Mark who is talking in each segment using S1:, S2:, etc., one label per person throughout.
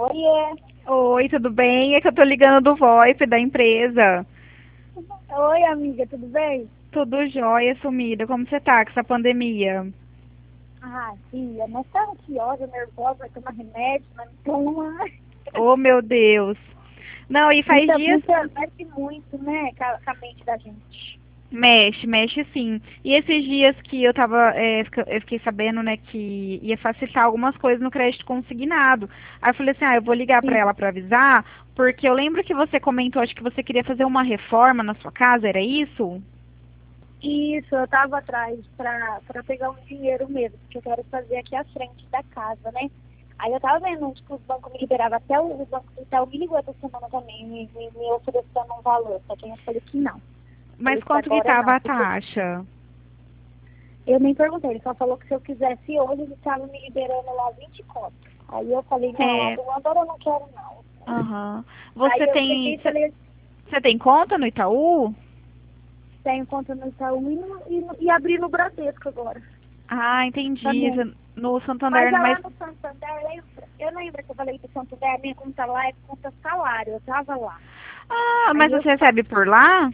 S1: Oiê!
S2: Oi, tudo bem? É que eu tô ligando do VoIP da empresa.
S1: Oi, amiga, tudo bem?
S2: Tudo jóia, sumida. Como você tá com essa pandemia?
S1: Ah, filha, mas tá ansiosa, nervosa, vai tomar remédio, mas não toma.
S2: Oh, meu Deus. Não, e faz dias.
S1: Mexe muito, né, com a mente da gente.
S2: Mexe, mexe sim. E esses dias que eu tava, eu fiquei sabendo, né, que ia facilitar algumas coisas no crédito consignado. Aí eu falei assim, eu vou ligar pra
S1: Sim.
S2: ela pra avisar, porque eu lembro que você comentou, acho que você queria fazer uma reforma na sua casa, era isso?
S1: Isso, eu tava atrás pra pegar um dinheiro mesmo, porque eu quero fazer aqui à frente da casa, né? Aí eu tava vendo onde que os bancos me liberavam, até o Banco do Itaú me ligou essa semana também, me oferecendo um valor, só que eu falei que não.
S2: Mas
S1: Falei que
S2: quanto que
S1: agora
S2: tava
S1: não,
S2: a
S1: porque
S2: taxa?
S1: eu nem perguntei, ele só falou que se eu quisesse hoje, ele estava me liberando lá 20 contos. Aí eu falei, não,
S2: É,
S1: agora eu não quero não.
S2: aham.
S1: Aí
S2: Você
S1: eu peguei
S2: tem,
S1: e falei,
S2: você tem conta no Itaú?
S1: tenho conta no Itaú e abri no Bradesco agora.
S2: Ah, entendi.
S1: Também.
S2: No
S1: Mas
S2: Santander,
S1: é
S2: mas
S1: lá no Santander, lembra? Eu lembro que eu falei do Santander, minha conta lá é conta salário, eu tava lá.
S2: mas
S1: Aí eu
S2: você recebe por lá?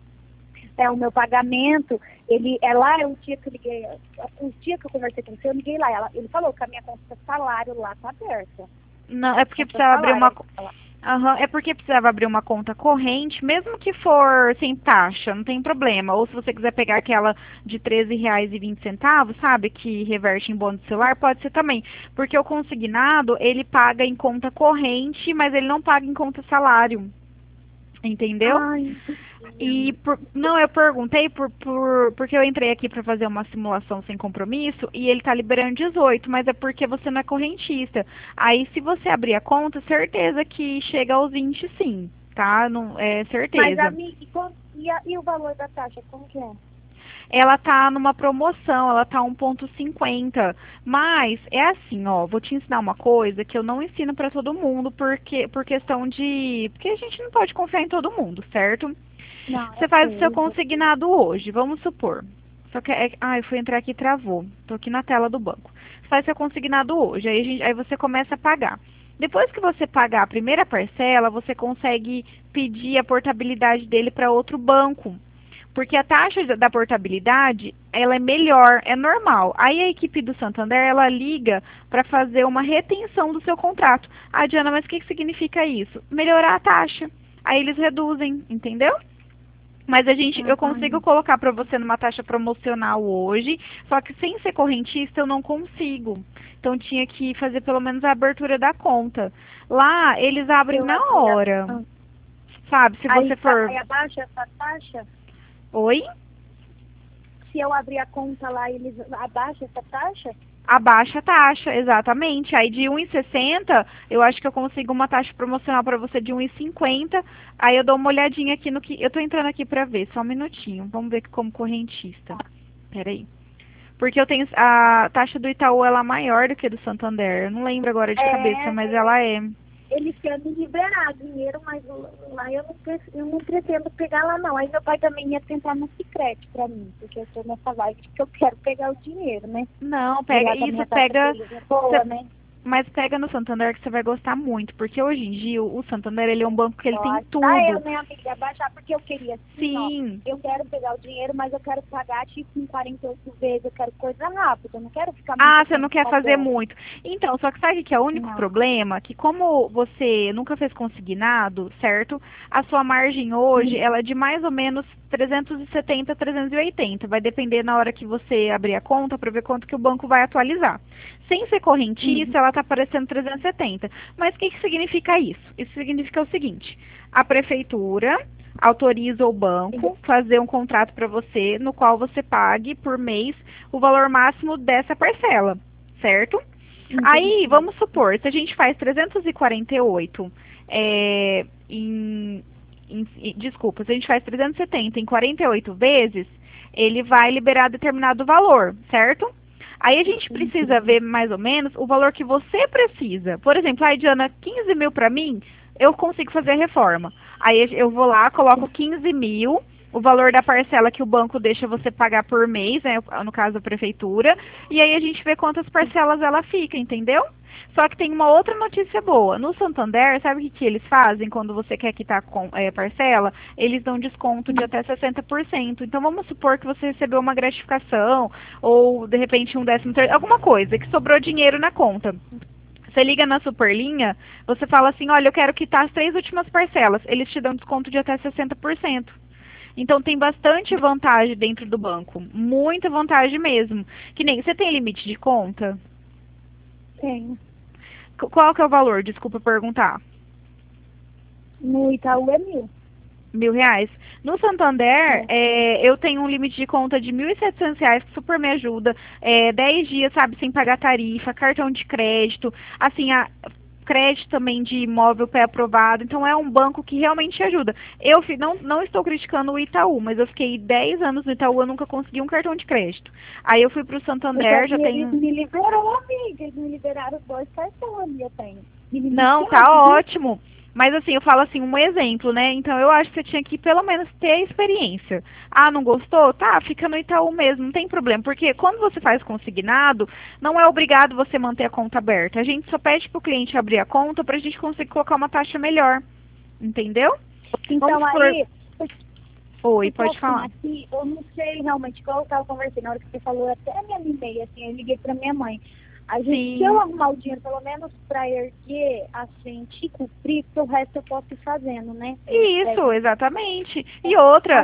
S1: o meu pagamento, ele é lá, é um dia que eu liguei, um dia que eu conversei com você, eu liguei lá. Ele falou que a minha conta salário lá tá aberta.
S2: Não, é porque
S1: Conta
S2: precisava abrir
S1: salário.
S2: uma. Aham, é porque precisava abrir uma conta corrente, mesmo que for sem taxa, não tem problema. Ou se você quiser pegar aquela de R$ 13,20, sabe, que reverte em bônus do celular, pode ser também. Porque o consignado, ele paga em conta corrente, mas ele não paga em conta salário. Entendeu?
S1: Ai, entendi,
S2: E
S1: amiga.
S2: não, eu perguntei porque eu entrei aqui para fazer uma simulação sem compromisso e ele tá liberando 18, mas é porque você não é correntista. Aí se você abrir a conta, certeza que chega aos 20 sim, tá? Não, é
S1: Mas,
S2: certeza.
S1: amiga, e o valor da taxa, como que é?
S2: Ela tá numa promoção, ela tá 1,50. Mas é assim, ó, vou te ensinar uma coisa que eu não ensino para todo mundo por questão porque a gente não pode confiar em todo mundo, certo?
S1: Não,
S2: Você
S1: eu
S2: faz o seu
S1: sei.
S2: consignado hoje, vamos supor. Só que eu fui entrar aqui e travou. Tô aqui na tela do banco. Você faz seu consignado hoje, aí você começa a pagar. Depois que você pagar a primeira parcela, você consegue pedir a portabilidade dele para outro banco. Porque a taxa da portabilidade, ela é melhor, é normal. Aí a equipe do Santander, ela liga para fazer uma retenção do seu contrato. Ah, Diana, mas o que significa isso? Melhorar a taxa. Aí eles reduzem, entendeu? Mas eu consigo
S1: Ai,
S2: colocar para você numa taxa promocional hoje, só que sem ser correntista eu não consigo. Então tinha que fazer pelo menos a abertura da conta. Lá eles abrem
S1: eu
S2: na
S1: abri a...
S2: hora,
S1: ah,
S2: sabe? Se você for,
S1: aí abaixa essa taxa?
S2: oi,
S1: Se eu abrir a conta lá, eles abaixam essa taxa?
S2: abaixa a taxa, exatamente. Aí de 1,60, eu acho que eu consigo uma taxa promocional para você de 1,50. Aí eu dou uma olhadinha aqui no que eu tô entrando aqui para ver, só um minutinho. Vamos ver como correntista. Peraí. Porque eu tenho a taxa do Itaú, ela é maior do que a do Santander. Eu não lembro agora de cabeça, mas
S1: É,
S2: ela é.
S1: eles querem me liberar dinheiro, mas lá eu não pretendo pegar lá não. Aí meu pai também ia tentar no Sicredi pra mim, porque eu tô nessa vibe de que eu quero pegar o dinheiro, né?
S2: Não,
S1: E
S2: pega
S1: lá também
S2: isso,
S1: a taxa
S2: pega.
S1: deles é boa, né?
S2: Mas pega no Santander que você vai gostar muito, porque hoje em dia o Santander ele é um banco que ele tem
S1: Pode. Ah, eu,
S2: tudo.
S1: minha amiga, baixar porque eu queria assim, ó.
S2: Sim.
S1: Eu quero pegar o dinheiro, mas eu quero pagar tipo em 48 vezes. Eu quero coisa rápida, eu não quero ficar muito
S2: Ah, você não
S1: tempo
S2: quer fazer
S1: pagando.
S2: muito. Então, só que sabe que é o único
S1: Não.
S2: problema? Que como você nunca fez consignado, certo? A sua margem hoje,
S1: Hum.
S2: ela é de mais ou menos 370, 380. Vai depender na hora que você abrir a conta para ver quanto que o banco vai atualizar. Sem ser
S1: Uhum.
S2: correntista, ela está aparecendo 370. Mas o que, que significa isso? Isso significa o seguinte: a prefeitura autoriza o banco fazer um contrato para você, no qual você pague por mês o valor máximo dessa parcela, certo? Aí,
S1: Entendi.
S2: vamos supor, se a gente faz 348 é, desculpa, se a gente faz 370 em 48 vezes, ele vai liberar determinado valor, certo? Aí a gente precisa
S1: Entendi.
S2: ver mais ou menos o valor que você precisa. Por exemplo, a Diana, 15 mil para mim, eu consigo fazer a reforma. Aí eu vou lá, coloco 15 mil, o valor da parcela que o banco deixa você pagar por mês, né, no caso a prefeitura, e aí a gente vê quantas parcelas ela fica, entendeu? Só que tem uma outra notícia boa. No Santander, sabe o que eles fazem quando você quer quitar parcela? Eles dão desconto de até 60%. Então vamos supor que você recebeu uma gratificação ou de repente um 13º, alguma coisa, que sobrou dinheiro na conta. Você liga na Superlinha, você fala assim, olha, eu quero quitar as 3 últimas parcelas. Eles te dão desconto de até 60%. Então tem bastante vantagem dentro do banco. Muita vantagem mesmo. Que nem, você tem limite de conta?
S1: Tenho.
S2: Qual que é o valor? Desculpa perguntar.
S1: No Itaú é 1.000.
S2: R$ 1.000? No Santander, eu tenho um limite de conta de R$ 1.700, que super me ajuda. 10 dias, sabe, sem pagar tarifa, cartão de crédito, assim, crédito também de imóvel pré-aprovado. Então é um banco que realmente ajuda. Eu não estou criticando o Itaú, mas eu fiquei 10 anos no Itaú, eu nunca consegui um cartão de crédito. Aí eu fui para o Santander, já tenho...
S1: Eles me liberou, amiga. Eles me liberaram 2 cartões ali, eu tenho.
S2: Não, tá ótimo. Mas assim, eu falo assim, um exemplo, né? Então eu acho que você tinha que pelo menos ter a experiência. Ah, não gostou? Tá, fica no Itaú mesmo, não tem problema. Porque quando você faz consignado, não é obrigado você manter a conta aberta. A gente só pede pro cliente abrir a conta pra gente conseguir colocar uma taxa melhor. Entendeu?
S1: Então aí...
S2: Oi, pode falar.
S1: Aqui, eu não sei realmente, igual eu estava conversando, na hora que você falou, eu até me animei, assim, eu liguei para minha mãe. A gente, se eu arrumar o dinheiro, pelo menos para erguer, assim, te cumprir, porque o resto eu posso ir fazendo, né?
S2: Isso, exatamente. E outra,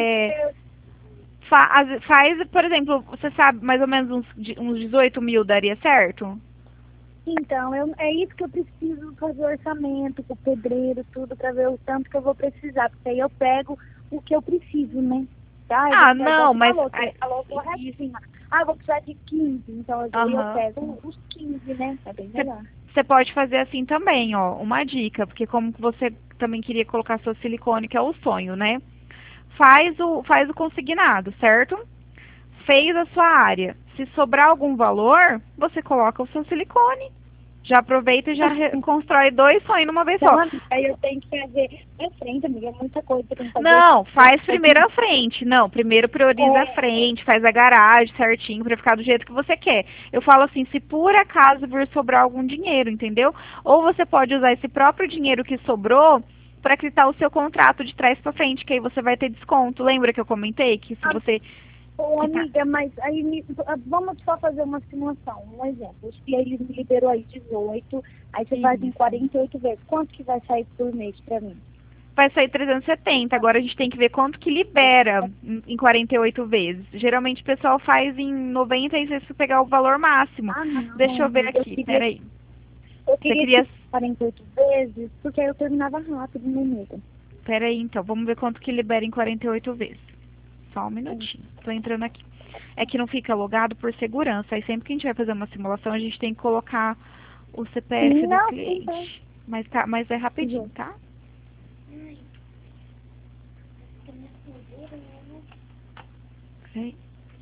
S2: faz, por exemplo, você sabe, mais ou menos uns 18 mil daria certo?
S1: Então, é isso que eu preciso fazer orçamento com o pedreiro, tudo, para ver o tanto que eu vou precisar, porque aí eu pego o que eu preciso, né? Tá?
S2: Não, mas...
S1: Falou corretinho. Eu vou precisar de 15, então eu pego os 15, né? É bem melhor.
S2: Você pode fazer assim também, ó, uma dica, porque como você também queria colocar seu silicone, que é o sonho, né? Faz o consignado, certo? Fez a sua área. Se sobrar algum valor, você coloca o seu silicone. Já aproveita e já constrói 2 sonhos numa vez só.
S1: Aí eu tenho que fazer a frente, amiga, é muita coisa que eu tenho que fazer.
S2: Não, faz primeiro a frente. Não, primeiro prioriza a frente, faz a garagem certinho pra ficar do jeito que você quer. Eu falo assim, se por acaso vir sobrar algum dinheiro, entendeu? Ou você pode usar esse próprio dinheiro que sobrou para quitar o seu contrato de trás para frente, que aí você vai ter desconto. Lembra que eu comentei que se você...
S1: amiga, mas aí vamos só fazer uma simulação, um exemplo. Se eles me liberou aí 18, aí você faz em 48 vezes. Quanto que vai sair por mês pra mim?
S2: Vai sair 370. Agora a gente tem que ver quanto que libera em 48 vezes. Geralmente o pessoal faz em 90 e você pegar o valor máximo.
S1: Não,
S2: deixa eu ver aqui, peraí.
S1: Eu queria 48 vezes, porque aí eu terminava rápido, meu amigo.
S2: Peraí, então, vamos ver quanto que libera em 48 vezes. Só um minutinho. Tô entrando aqui. É que não fica logado por segurança. Aí sempre que a gente vai fazer uma simulação, a gente tem que colocar o CPF do cliente. Mas é rapidinho, tá? Okay.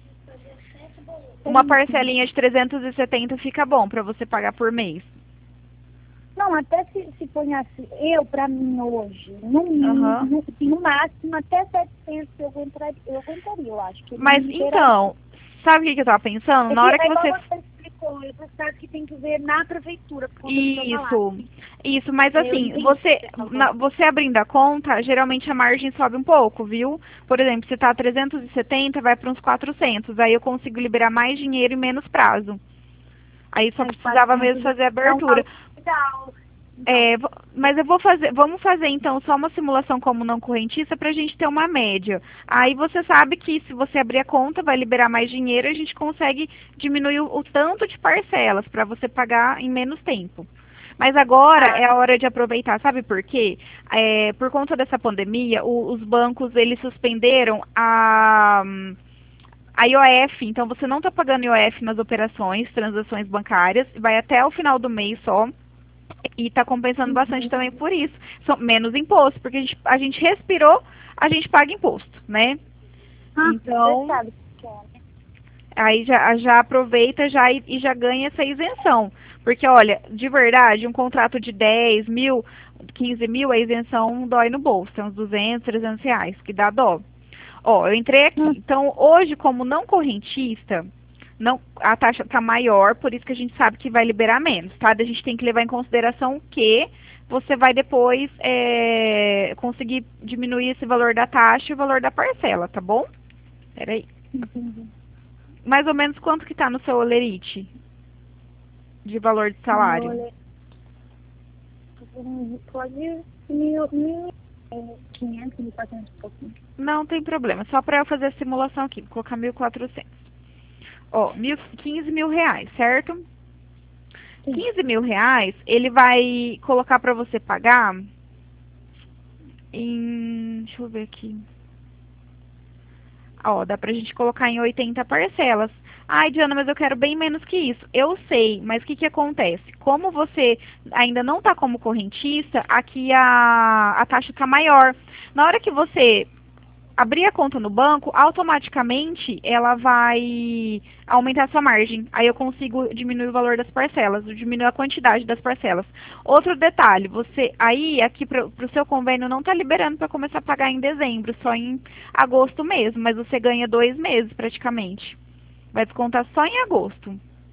S2: Uma parcelinha de 370 fica bom pra você pagar por mês.
S1: Não, até se ponhasse pra mim hoje, no máximo, até 700 eu aguentaria, eu acho.
S2: Mas então, sabe o que eu tava pensando? Na hora que você
S1: explicou, eu sabe que tem que ver na prefeitura.
S2: Isso, mas assim, você abrindo a conta, geralmente a margem sobe um pouco, viu? Por exemplo, se tá 370, vai para uns 400, aí eu consigo liberar mais dinheiro e menos prazo. Aí só precisava mesmo fazer a abertura. Mas vamos fazer então só uma simulação como não correntista pra gente ter uma média. Aí você sabe que se você abrir a conta, vai liberar mais dinheiro e a gente consegue diminuir o tanto de parcelas para você pagar em menos tempo. Mas agora é a hora de aproveitar, sabe por quê? Por conta dessa pandemia, os bancos eles suspenderam a IOF, então você não está pagando IOF nas operações, transações bancárias, vai até o final do mês só. E está compensando bastante também por isso. São menos imposto, porque a gente respirou, a gente paga imposto, né? Então, aí já aproveita e já ganha essa isenção. Porque, olha, de verdade, um contrato de 10 mil, 15 mil, a isenção dói no bolso. Tem uns 200, 300 reais, que dá dó. Ó, eu entrei aqui. Então, hoje, como não correntista, Não, a taxa está maior, por isso que a gente sabe que vai liberar menos, tá? A gente tem que levar em consideração que você vai depois conseguir diminuir esse valor da taxa e o valor da parcela, tá bom? Peraí.
S1: Entendi.
S2: Mais ou menos quanto que tá no seu olerite de valor de salário?
S1: Pode 1.500, 1.400 e pouquinho.
S2: Não tem problema, só para eu fazer a simulação aqui, vou colocar 1.400. Ó, 15 mil reais, certo?
S1: Sim.
S2: 15 mil reais, ele vai colocar para você pagar em... Deixa eu ver aqui. Ó, dá pra gente colocar em 80 parcelas. Ai, Diana, mas eu quero bem menos que isso. Eu sei, mas o que que acontece? Como você ainda não está como correntista, aqui a taxa está maior. Na hora que você abrir a conta no banco, automaticamente ela vai aumentar a sua margem. Aí eu consigo diminuir o valor das parcelas, diminuir a quantidade das parcelas. Outro detalhe, você aí aqui para o seu convênio não está liberando para começar a pagar em dezembro, só em agosto mesmo, mas você ganha 2 meses praticamente. Vai descontar só em agosto.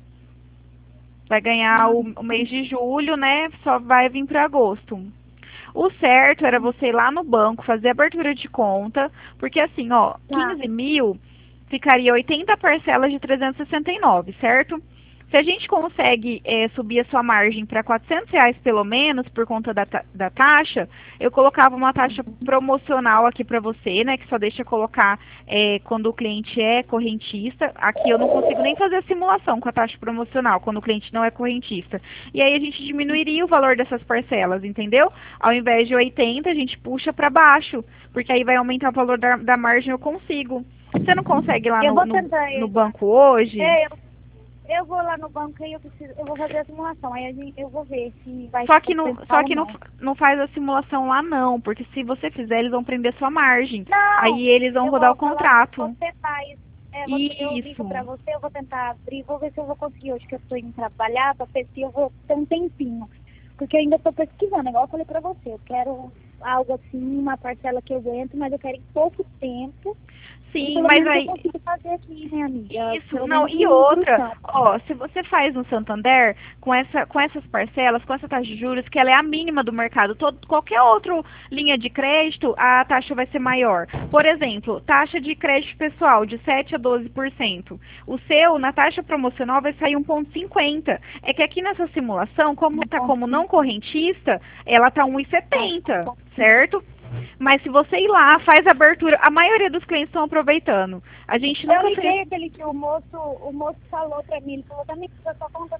S2: Vai ganhar o mês de julho, né? Só vai vir para agosto. O certo era você ir lá no banco, fazer a abertura de conta, porque assim, ó, 15 mil ficaria 80 parcelas de 369, certo? Se a gente consegue subir a sua margem para R$ 400 pelo menos, por conta da taxa, eu colocava uma taxa promocional aqui para você, né, que só deixa colocar quando o cliente é correntista. Aqui eu não consigo nem fazer a simulação com a taxa promocional, quando o cliente não é correntista. E aí a gente diminuiria o valor dessas parcelas, entendeu? Ao invés de 80, a gente puxa para baixo, porque aí vai aumentar o valor da margem, eu consigo. Você não consegue ir lá no banco hoje?
S1: Eu vou lá no banco e eu vou fazer a simulação. Aí eu vou ver se vai
S2: Só que não faz a simulação lá não, porque se você fizer, eles vão prender sua margem.
S1: Não,
S2: aí eles vão rodar o contrato.
S1: Você faz. Eu ligo pra você, eu vou tentar abrir, vou ver se eu vou conseguir hoje que eu estou indo trabalhar, pra ver se eu vou ter um tempinho. Porque eu ainda estou pesquisando, igual eu falei pra você, eu quero algo assim, uma parcela que eu aguento, mas eu quero em pouco tempo.
S2: Sim, mas aí...
S1: Eu consigo fazer aqui, né, amiga?
S2: Isso, não, e outra, ó, se você faz no Santander, com essas parcelas, com essa taxa de juros, que ela é a mínima do mercado, qualquer outra linha de crédito, a taxa vai ser maior. Por exemplo, taxa de crédito pessoal de 7 a 12%. O seu, na taxa promocional, vai sair 1,50. É que aqui nessa simulação, como está como não correntista, ela está 1,70, certo? Mas se você ir lá, faz a abertura, a maioria dos clientes estão aproveitando. A gente nunca
S1: Eu liguei aquele que o moço falou pra mim, ele falou também que a sua conta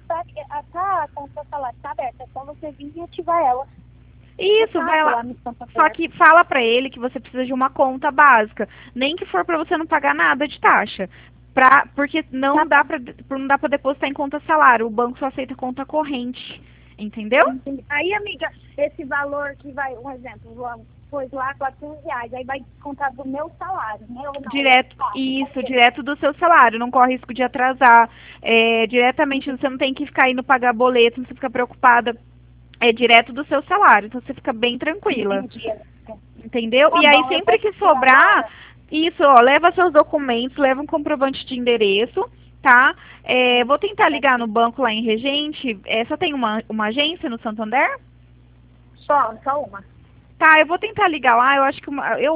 S1: a conta salário tá aberta, é só você vir e ativar ela.
S2: Isso, vai lá. Só que fala pra ele que você precisa de uma conta básica, nem que for pra você não pagar nada de taxa. Porque não dá pra depositar em conta salário, o banco só aceita conta corrente. Entendeu?
S1: Aí, amiga, esse valor que vai, um exemplo, pôs lá R$ 400, aí vai descontar do meu salário, né? Ou não?
S2: Direto do seu salário, não corre risco de atrasar. Diretamente, você não tem que ficar indo pagar boleto, não você fica preocupada. É direto do seu salário, então você fica bem tranquila. Entendeu? E aí, sempre que sobrar, isso, ó, leva seus documentos, leva um comprovante de endereço, tá? Vou tentar ligar no banco lá em Regente. Só tem uma agência no Santander?
S1: Só uma.
S2: Tá, eu vou tentar ligar lá, eu acho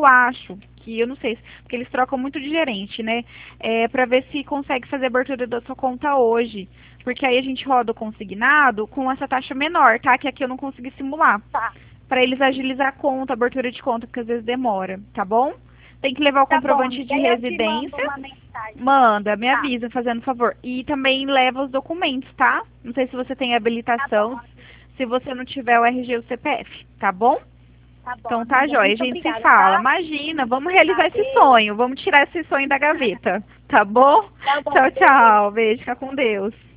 S2: que eu não sei, porque eles trocam muito de gerente, né? Pra ver se consegue fazer a abertura da sua conta hoje. Porque aí a gente roda o consignado com essa taxa menor, tá? Que aqui eu não consegui simular.
S1: Tá.
S2: Pra eles agilizar a conta, a abertura de conta, porque às vezes demora, tá bom? Tem que levar o comprovante de residência. Manda, me avisa, fazendo favor. E também leva os documentos, tá? Não sei se você tem habilitação. Se você não tiver o RG ou o CPF, tá bom?
S1: Tá bom,
S2: então tá, joia. A gente
S1: obrigada,
S2: se fala.
S1: Tá?
S2: Imagina, vamos realizar esse sonho. Vamos tirar esse sonho da gaveta. Tá bom?
S1: Tá bom,
S2: tchau, tchau. Beijo, fica com Deus.